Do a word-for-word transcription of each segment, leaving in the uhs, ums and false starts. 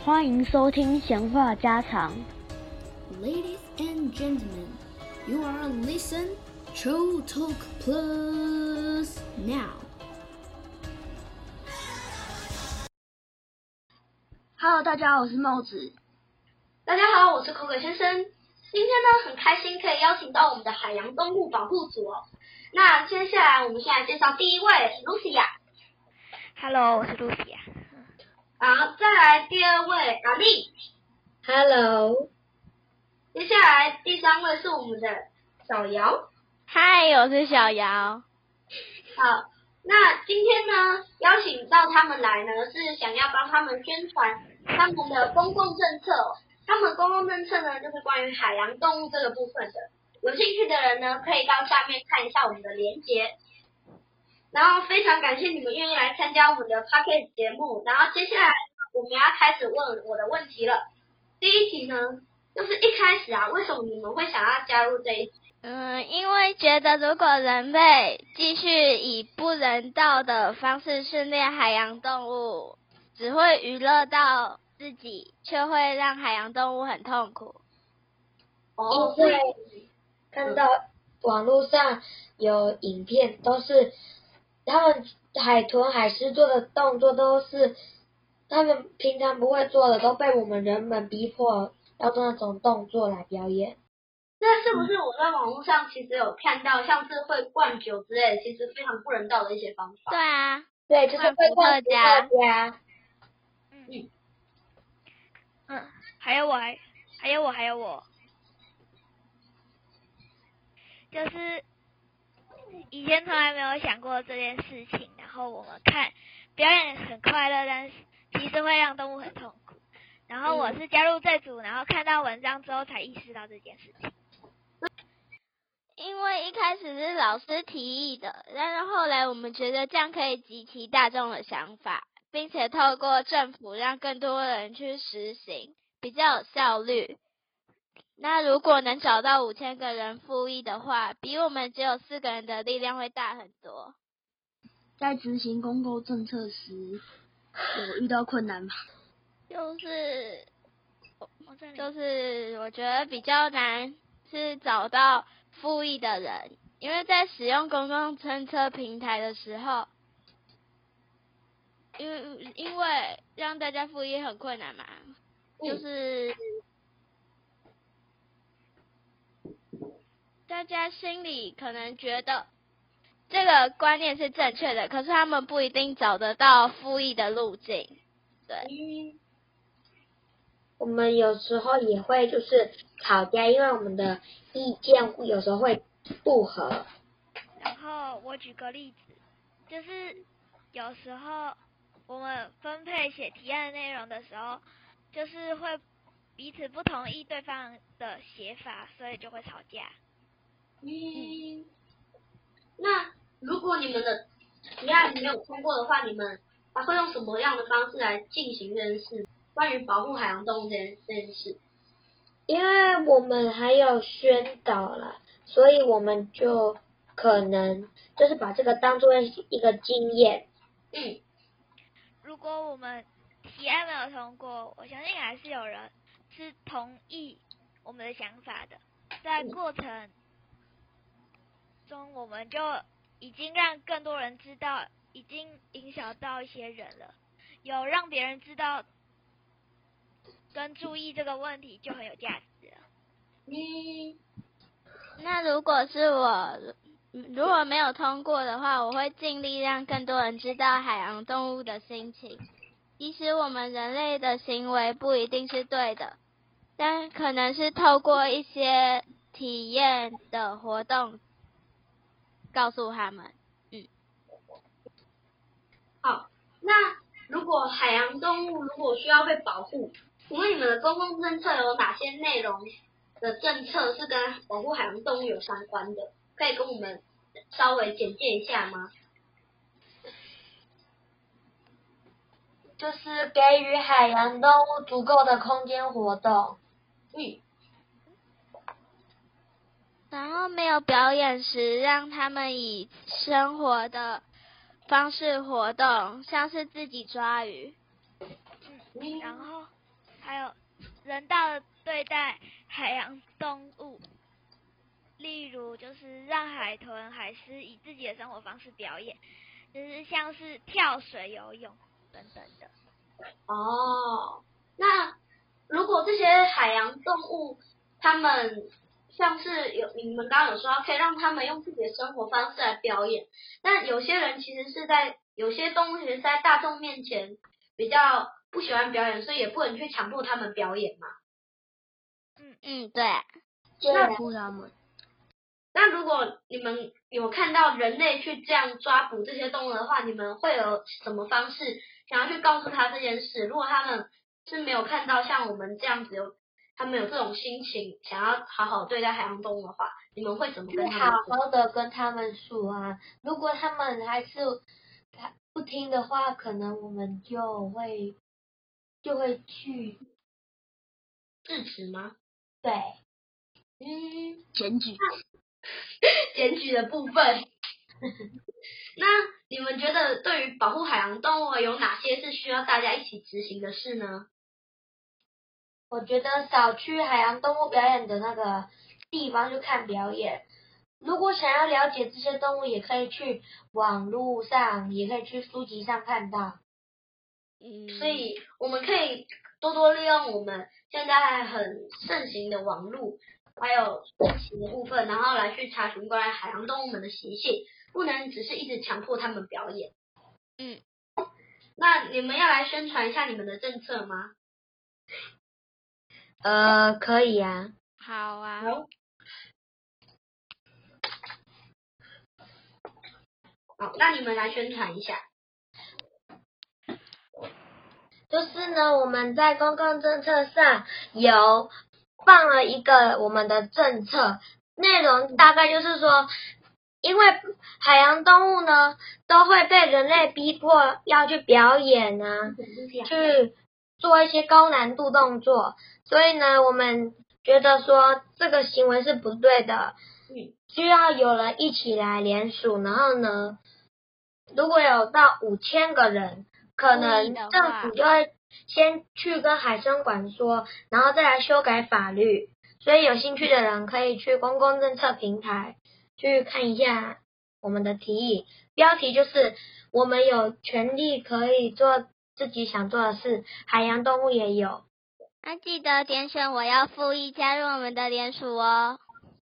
欢迎收听闲话家常。 Ladies and gentlemen, you are listen Cho Talk Plus now. Hello， 大家好，我是帽子。 大家好，我是口渴先生。今天呢，很开心可以邀请到我们的海洋动物保护组哦。那接下来我们先来介绍第一位 Lucia。Hello， 我是 Lucia。 好，再来第二位阿丽。 Hello。 接下来第三位是我们的小姚。 嗨，我是小姚。 好，那今天呢，邀请到他们来呢，是想要帮他们宣传他们的公共政策哦。他们公共政策呢，就是关于海洋动物这个部分的。有兴趣的人呢，可以到下面看一下我们的连结。然后非常感谢你们愿意来参加我们的 Podcast 节目。然后接下来我们要开始问我的问题了。第一题呢，就是一开始啊，为什么你们会想要加入这一集？ 嗯，因为觉得如果人类继续以不人道的方式训练海洋动物，只会娱乐到自己，却会让海洋动物很痛苦。 哦，因为看到网络上有影片，都是他们海豚、海狮做的动作，都是他们平常不会做的，都被我们人们逼迫要做那种动作来表演。 那是不是我在网络上其实有看到，像是会灌酒之类的，其实非常不人道的一些方法？ 对啊， 对，就是会灌伏特加。 嗯嗯，还有我还还有我还有我，就是以前从来没有想过这件事情，然后我们看表演很快乐，但是其实会让动物很痛苦。然后我是加入这组，然后看到文章之后才意识到这件事情。因为一开始是老师提议的，但是后来我们觉得这样可以集齐大众的想法，并且透过政府让更多人去实行，比较有效率。那如果能找到五千个人复议的话，比我们只有四个人的力量会大很多。 在执行公共政策时，有遇到困难吗？ 就是就是我觉得比较难是找到复议的人，因为在使用公共政策平台的时候，因为因为让大家复议很困难嘛，就是大家心里可能觉得这个观念是正确的，可是他们不一定找得到复议的路径。对。 我们有时候也会就是吵架，因为我们的意见有时候会不合。 然后我举个例子，就是有时候我们分配写提案内容的时候，就是会彼此不同意对方的写法，所以就会吵架。 嗯，那如果你们的提案没有通过的话，你们还会用什么样的方式来进行这件事？关于保护海洋动物这件这件事， 因为我们还有宣导了，所以我们就可能就是把这个当作一个经验。 嗯， 如果我们提案没有通过，我相信还是有人是同意我们的想法的。在过程中，我们就已经让更多人知道，已经影响到一些人了，有让别人知道跟注意这个问题就很有价值了。 嗯， 那如果是我，如果没有通过的话，我会尽力让更多人知道海洋动物的心情。即使我们人类的行为不一定是对的，但可能是透过一些体验的活动告诉他们。嗯。 好，那如果海洋动物如果需要被保护，请问你们的公共政策有哪些内容的政策是跟保护海洋动物有相关的？可以跟我们稍微简介一下吗？ 就是给予海洋动物足够的空间活动。 嗯。 然后没有表演时，让他们以生活的方式活动，像是自己抓鱼。嗯，然后还有人道的对待海洋动物，例如就是让海豚、海狮以自己的生活方式表演，就是像是跳水、游泳等等的。 哦，那如果这些海洋动物，它们像是有你们刚刚有说到，可以让他们用自己的生活方式来表演，但有些人其实是在有些动物其实是在大众面前比较不喜欢表演，所以也不能去强迫他们表演嘛。 嗯嗯，对。 那不他们。 那如果你们有看到人类去这样抓捕这些动物的话，你们会有什么方式想要去告诉他这件事？如果他们是没有看到像我们这样子有，他们有这种心情，想要好好对待海洋动物的话，你们会怎么跟他们说？ 好好的跟他们说啊。如果他们还是不听的话，可能我们就会就会去制止吗？ 对， 嗯， 检举。 检举的部分。那你们觉得对于保护海洋动物有哪些是需要大家一起执行的事呢？ 我觉得少去海洋动物表演的那个地方去看表演。如果想要了解这些动物，也可以去网络上，也可以去书籍上看到。 嗯，所以我们可以多多利用我们现在很盛行的网络，还有书籍的部分，然后来去查询关于海洋动物们的习性，不能只是一直强迫他们表演。 嗯， 那你们要来宣传一下你们的政策吗？ 呃，可以啊。 好啊。 好。好，那你们来宣传一下。 就是呢，我们在公共政策上有放了一个我们的政策，内容大概就是说，因为海洋动物呢都会被人类逼迫要去表演啊，去做一些高难度动作，所以呢，我们觉得说这个行为是不对的，需要有人一起来联署，然后呢，如果有到五千个人，可能政府就会先去跟海生馆说，然后再来修改法律。所以有兴趣的人可以去公共政策平台去看一下我们的提议，标题就是我们有权利可以做自己想做的事，海洋动物也有。 那记得点选我要复议加入我们的联署哦。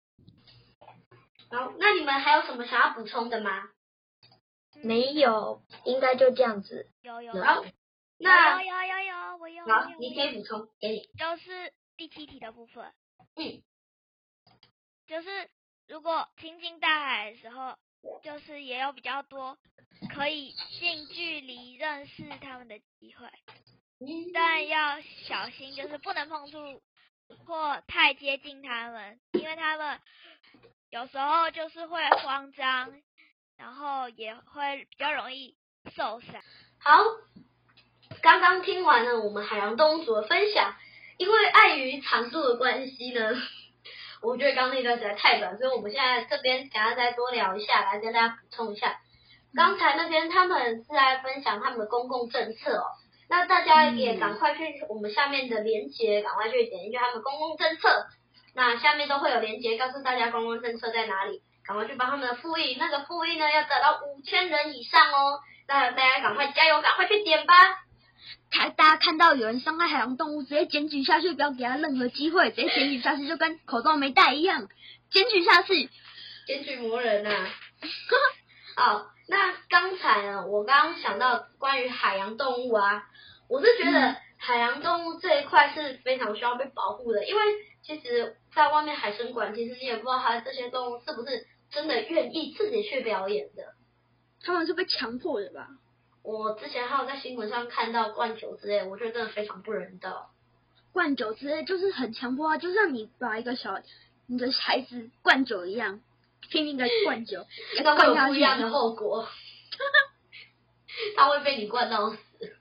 好，那你们还有什么想要补充的吗？ 没有，应该就这样子。 有有。 好，那有有有有我有。 好，你可以补充，给你。 就是第七题的部分。 嗯。 就是如果亲近大海的时候，就是也有比较多可以近距离认识他们的机会，但要小心，就是不能碰触或太接近他们，因为他们有时候就是会慌张，然后也会比较容易受伤。 好，刚刚听完了我们海洋动物组的分享，因为碍于长度的关系呢，我觉得刚刚那段实在太短，所以我们现在这边想要再多聊一下，来跟大家补充一下。刚才那边他们是在分享他们的公共政策哦，那大家也赶快去我们下面的连结，赶快去点进去他们公共政策，那下面都会有连结告诉大家公共政策在哪里，赶快去帮他们的复议，那个复议呢要达到五千人以上哦，那大家赶快加油，赶快去点吧。 看大家看到有人伤害海洋动物，直接检举下去，不要给他任何机会，直接检举下去，就跟口罩没戴一样，检举下去， 检举魔人呐、啊。好，那刚才呢，我刚刚想到关于海洋动物啊，我是觉得海洋动物这一块是非常需要被保护的，因为其实在外面海生馆，其实你也不知道它这些动物是不是真的愿意自己去表演的， 他们是被强迫的吧？ 我之前还有在新闻上看到灌酒之类，我觉得真的非常不人道。 灌酒之类就是很强迫啊，就像你把一个小你的孩子灌酒一样，拼命的灌酒， 那会有不一样的后果。他会被你灌到死。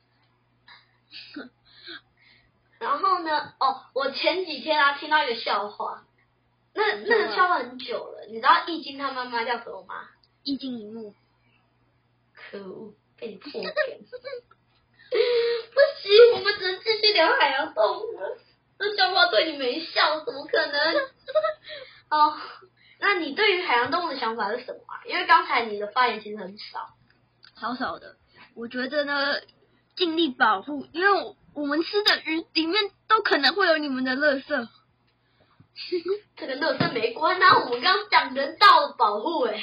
然后呢，哦，我前几天啊听到一个笑话，那那个笑话很久了，你知道易经他妈妈叫什么吗？ 易经一幕。 可恶，被你破梗。不行，我们只能继续聊海洋动物。 要对你没笑，怎么可能？哦，那你对于海洋动物的想法是什么啊？因为刚才你的发言其实很少， 少少的。我觉得呢，尽力保护，因为我我们吃的鱼里面都可能会有你们的垃圾。 这个垃圾没关啊，我们刚刚讲人道保护哎、欸。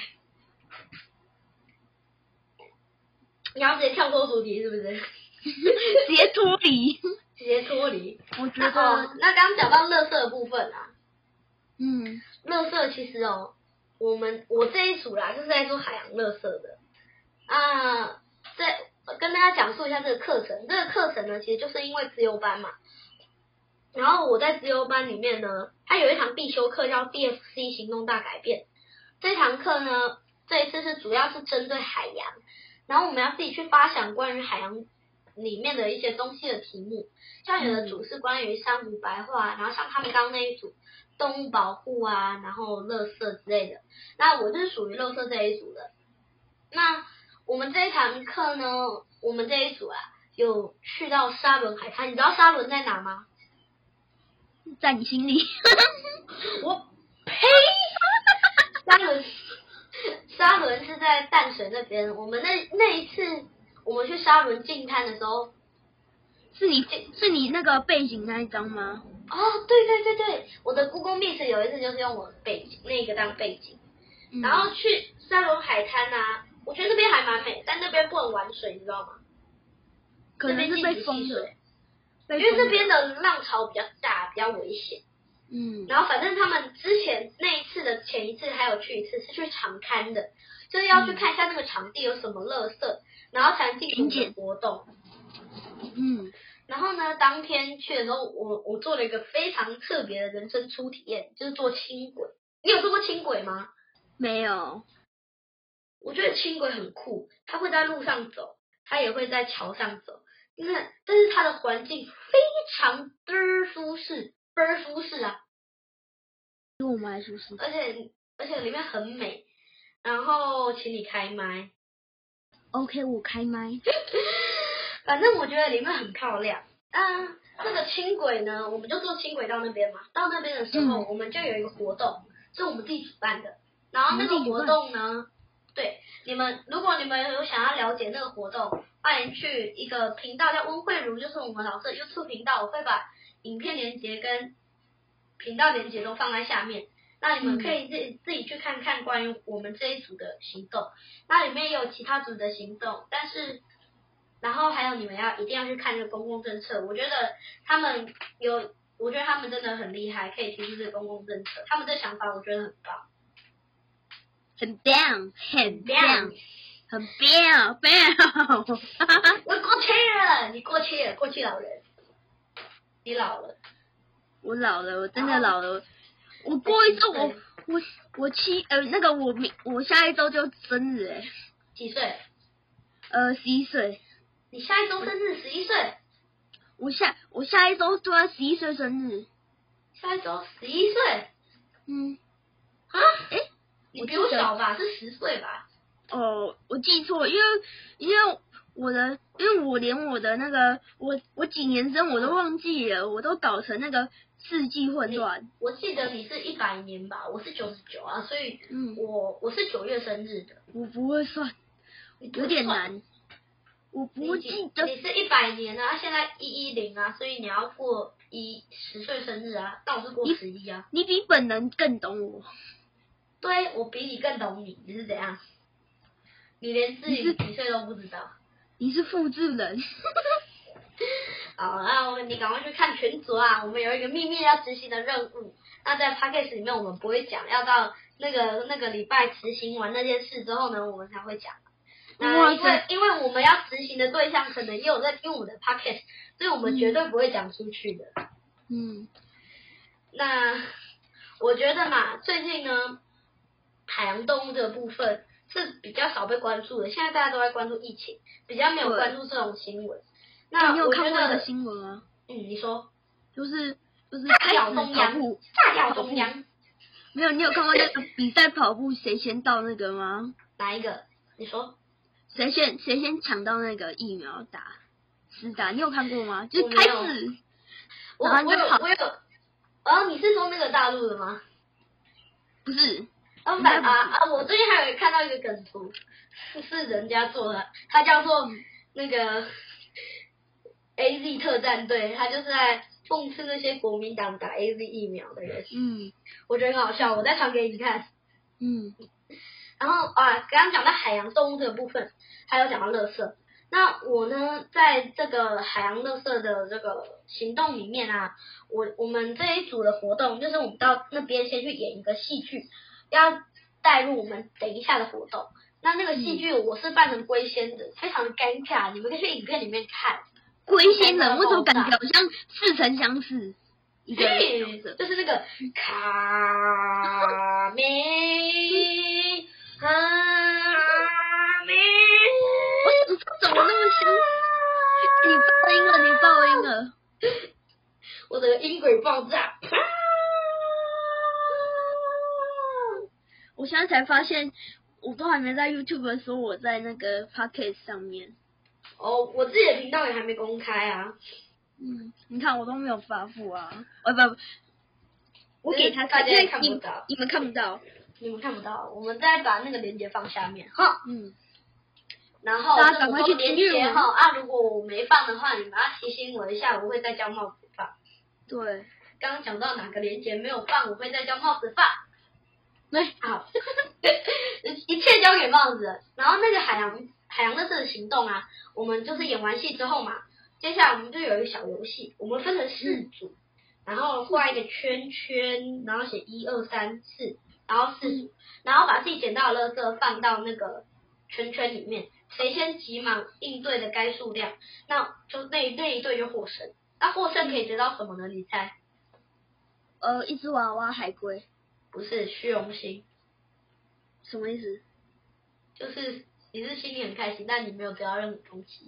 你要直接跳脱主题是不是？ 直接脱离， 直接脱离。 我觉得， 那哦，那刚刚讲到垃圾的部分啊， 嗯， 垃圾其实哦，我们我这一组啦，就是在做海洋垃圾的啊。在跟大家讲述一下这个课程，这个课程呢，其实就是因为资优班嘛。然后我在资优班里面呢，它有一堂必修课叫 D F C 行动大改变。这堂课呢，这一次是主要是针对海洋。然后我们要自己去发想关于海洋里面的一些东西的题目，像有的组是关于珊瑚白化，然后像他们刚刚那一组动物保护啊，然后垃圾之类的。那我就是属于垃圾这一组的。那我们这一堂课呢，我们这一组啊，有去到沙伦海滩。你知道沙伦在哪吗？ 在你心里。 我呸！沙伦。沙伦是在淡水那边，我们那那一次我们去沙伦进滩的时候， 是你是你那个背景那一张吗？ 哦，对对对对，我的 Google Meet 有一次就是用我的背景那个当背景，嗯、然后去沙伦海滩啊，我觉得那边还蛮美，但那边不能玩水，你知道吗？ 可能是被封的， 因为那边的浪潮比较大，比较危险。 嗯， 然后反正他们之前那一次的前一次还有去一次是去场勘的，就是要去看一下那个场地有什么垃圾，嗯、然后才能进行的活动。 嗯， 然后呢，当天去的时候，我我做了一个非常特别的人生初体验，就是坐轻轨。你有坐过轻轨吗？ 没有。 我觉得轻轨很酷，它会在路上走，它也会在桥上走。那但是它的环境非常的舒适。倍儿舒适啊， 比我们还舒适， 而且而且里面很美，然后请你开麦 ，OK， 我开麦， 反正我觉得里面很漂亮。啊，这个轻轨呢，我们就坐轻轨到那边嘛，到那边的时候，嗯、我们就有一个活动，是我们自己主办的，然后那个活动呢，对，你们如果你们有想要了解那个活动，欢迎去一个频道叫温慧茹，就是我们老师的 YouTube 频道，我会把影片连结跟频道连结都放在下面，那你们可以自己、嗯、自己去看看关于我们这一组的行动，那里面也有其他组的行动，但是然后还有你们要一定要去看这个公共政策，我觉得他们有，我觉得他们真的很厉害，可以提出这个公共政策，他们这想法我觉得很棒， 很棒，很棒，很棒，棒！ 我过气了，你过气了，过气老人。你老了， 我老了，我真的老了。我过一周，我我我七呃那个我明我下一周就生日哎。 几岁？ 呃，十一岁。 你下一周生日十一岁？ 我下我下一周就要十一岁生日。 下一周十一岁？ 嗯。 啊？哎，你比我小吧？是十岁吧？ 哦，我记错，因为因为。我的，因为我连我的那个，我我几年生我都忘记了，我都搞成那个世纪混乱。 我记得你是一百年吧，我是九十九啊，所以嗯， 我我是九月生日的。 我不会算，有点难。我不记得。 你是一百年啊，现在一一零啊，所以你要过一十岁生日啊，但我是过十一啊。 你比本人更懂我。 对，我比你更懂你，你是怎样？你连自己几岁都不知道。 你是复制人。 好，那我你赶快去看群组啊！我们有一个秘密要执行的任务。那在 podcast 里面我们不会讲，要到那个那个礼拜执行完那件事之后呢，我们才会讲。那因为因为我们要执行的对象可能也有在听我们的 podcast， 所以我们绝对不会讲出去的。 嗯。 那我觉得嘛，最近呢，海洋动物这个部分是比较少被关注的，现在大家都在关注疫情，比较没有关注这种新闻。那你有看过一个新闻吗？ 嗯，你说。 就是就是大屌中央，大屌中央。 没有，你有看过那个比赛跑步谁先到那个吗？ 哪一个？你说。 谁先谁先抢到那个疫苗打施打？你有看过吗？就是开始， 我我有我有哦，你是说那个大陆的吗？ 不是， 啊反啊啊！我最近还有看到一个梗图，是是人家做的，它叫做那个 A Z 特战队，它就是在讽刺那些国民党打 A Z 疫苗的人。 嗯， 我觉得很好笑，我再传给你看。 嗯， 然后啊，刚刚讲到海洋动物这个部分，还有讲到垃圾。那我呢，在这个海洋垃圾的这个行动里面啊，我我们这一组的活动就是我们到那边先去演一个戏剧，要带入我们等一下的活动。那那个戏剧我是扮成龟仙的，非常的尴尬，你们可以去影片里面看。 龟仙人为什么感觉好像似曾相识？一个嘿，就是那个卡梅卡梅， 我怎么那么像？你爆音了，你爆音了， 我的音轨爆炸。 我现在才发现，我都还没在 YouTube 的时候，我在那个 Podcast 上面。 哦，我自己的频道也还没公开啊。 嗯，你看我都没有发布啊，呃不不，我给他看， 大家也看不到， 你们看不到， 你们看不到，我们再把那个链接放下面哈。 嗯。 然后大家赶快去连订阅接哈啊！如果我没放的话，你们要提醒我一下，我会再叫帽子放。 对， 刚刚讲到哪个连接没有放，我会再叫帽子放。 对， 好，一切交给帽子。然后那个海洋海洋垃圾的行动啊，我们就是演完戏之后嘛，接下来我们就有一个小游戏，我们分成四组，然后画一个圈圈，然后写一二三四，然后四组，然后把自己捡到的垃圾放到那个圈圈里面，谁先集满应对的该数量，那就那那一队就获胜。那获胜可以得到什么呢？你猜？ 呃，一只娃娃海龟， 不是虚荣心， 什么意思？ 就是你是心里很开心，但你没有得到任何东西。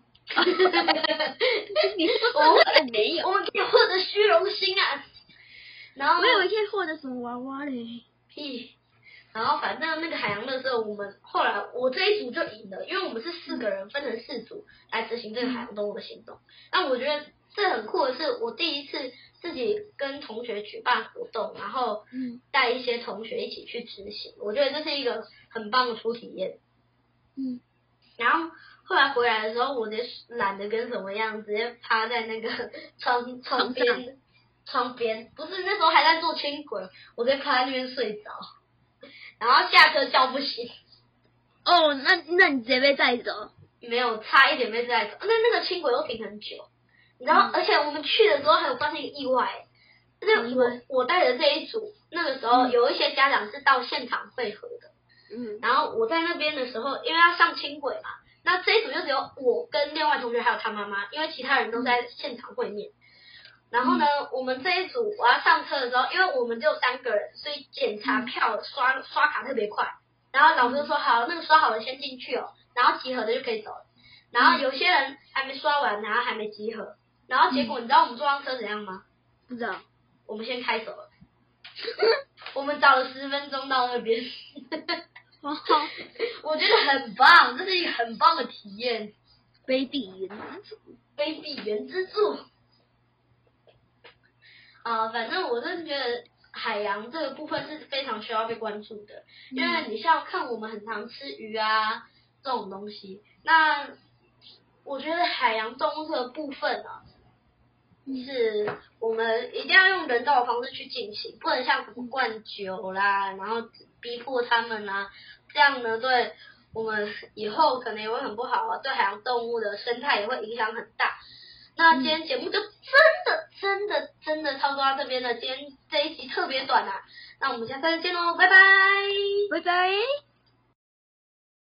你我们没有， 我们可以获得虚荣心啊。然后我以为可以获得什么娃娃嘞？ 屁。然后反正那个海洋垃圾，我们后来我这一组就赢了，因为我们是四个人分成四组来执行这个海洋动物的行动。那我觉得这很酷的是，我第一次自己跟同学举办活动，然后带一些同学一起去执行，我觉得这是一个很棒的初体验。 嗯。 然后后来回来的时候，我直接懒得跟什么样，直接趴在那个窗窗边，窗边不是那时候还在做轻轨，我直接趴在那边睡着。然后下车叫不醒。 哦，那那你直接被带走？ 没有，差一点被带走。那那个轻轨都停很久，你知道、嗯，而且我们去的时候还有发生一个意外，就是我我带的这一组，那个时候有一些家长是到现场汇合的，嗯，然后我在那边的时候，因为要上轻轨嘛，那这一组就只有我跟另外同学还有他妈妈，因为其他人都在现场会面。然后呢、嗯，我们这一组我要上车的时候，因为我们只有三个人，所以检查票、刷刷卡特别快。然后老师说好，那个刷好了先进去哦，然后集合的就可以走了。然后有些人还没刷完，然后还没集合，然后结果你知道我们坐上车怎样吗？ 不知道， 我们先开走了。我们早了十分钟到那边。我觉得很棒，这是一个很棒的体验。 卑鄙原之助， 卑鄙原之助。啊、呃，反正我真的觉得海洋这个部分是非常需要被关注的，因为你像看我们很常吃鱼啊这种东西，那我觉得海洋动物这个部分啊，是我们一定要用人道的方式去进行，不能像什么灌酒啦，然后逼迫他们啊，这样呢对我们以后可能也会很不好啊，对海洋动物的生态也会影响很大。那今天节目就真的真的真的差不多到这边了，今天这一集特别短啊，那我们下次再见喽，拜拜， 拜拜。